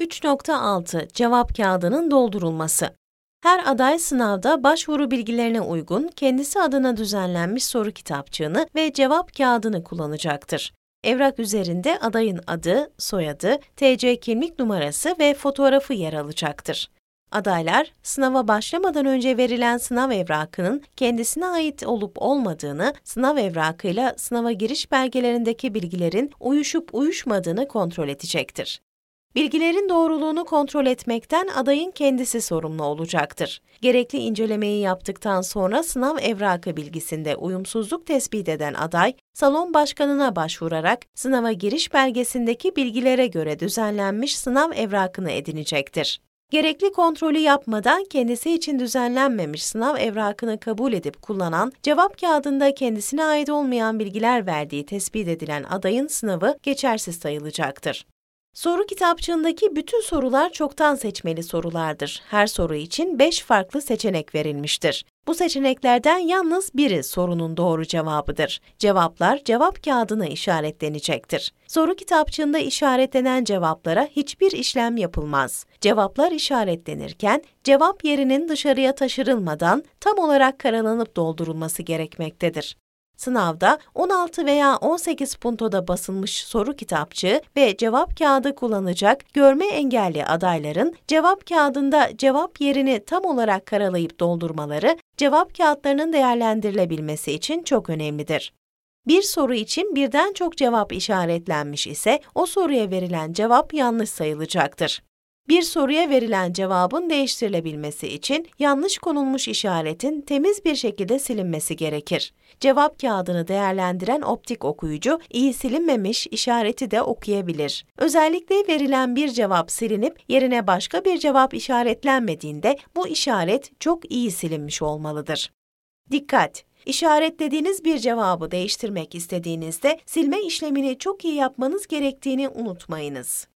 3.6 Cevap kağıdının doldurulması. Her aday sınavda başvuru bilgilerine uygun kendisi adına düzenlenmiş soru kitapçığını ve cevap kağıdını kullanacaktır. Evrak üzerinde adayın adı, soyadı, TC kimlik numarası ve fotoğrafı yer alacaktır. Adaylar, sınava başlamadan önce verilen sınav evrakının kendisine ait olup olmadığını, sınav evrakıyla sınava giriş belgelerindeki bilgilerin uyuşup uyuşmadığını kontrol edecektir. Bilgilerin doğruluğunu kontrol etmekten adayın kendisi sorumlu olacaktır. Gerekli incelemeyi yaptıktan sonra sınav evrakı bilgisinde uyumsuzluk tespit eden aday, salon başkanına başvurarak sınava giriş belgesindeki bilgilere göre düzenlenmiş sınav evrakını edinecektir. Gerekli kontrolü yapmadan kendisi için düzenlenmemiş sınav evrakını kabul edip kullanan, cevap kağıdında kendisine ait olmayan bilgiler verdiği tespit edilen adayın sınavı geçersiz sayılacaktır. Soru kitapçığındaki bütün sorular çoktan seçmeli sorulardır. Her soru için 5 farklı seçenek verilmiştir. Bu seçeneklerden yalnız biri sorunun doğru cevabıdır. Cevaplar cevap kağıdına işaretlenecektir. Soru kitapçığında işaretlenen cevaplara hiçbir işlem yapılmaz. Cevaplar işaretlenirken cevap yerinin dışarıya taşırılmadan tam olarak karalanıp doldurulması gerekmektedir. Sınavda 16 veya 18 puntoda basılmış soru kitapçığı ve cevap kağıdı kullanacak görme engelli adayların cevap kağıdında cevap yerini tam olarak karalayıp doldurmaları cevap kağıtlarının değerlendirilebilmesi için çok önemlidir. Bir soru için birden çok cevap işaretlenmiş ise o soruya verilen cevap yanlış sayılacaktır. Bir soruya verilen cevabın değiştirilebilmesi için yanlış konulmuş işaretin temiz bir şekilde silinmesi gerekir. Cevap kağıdını değerlendiren optik okuyucu iyi silinmemiş işareti de okuyabilir. Özellikle verilen bir cevap silinip yerine başka bir cevap işaretlenmediğinde bu işaret çok iyi silinmiş olmalıdır. Dikkat! İşaretlediğiniz bir cevabı değiştirmek istediğinizde silme işlemini çok iyi yapmanız gerektiğini unutmayınız.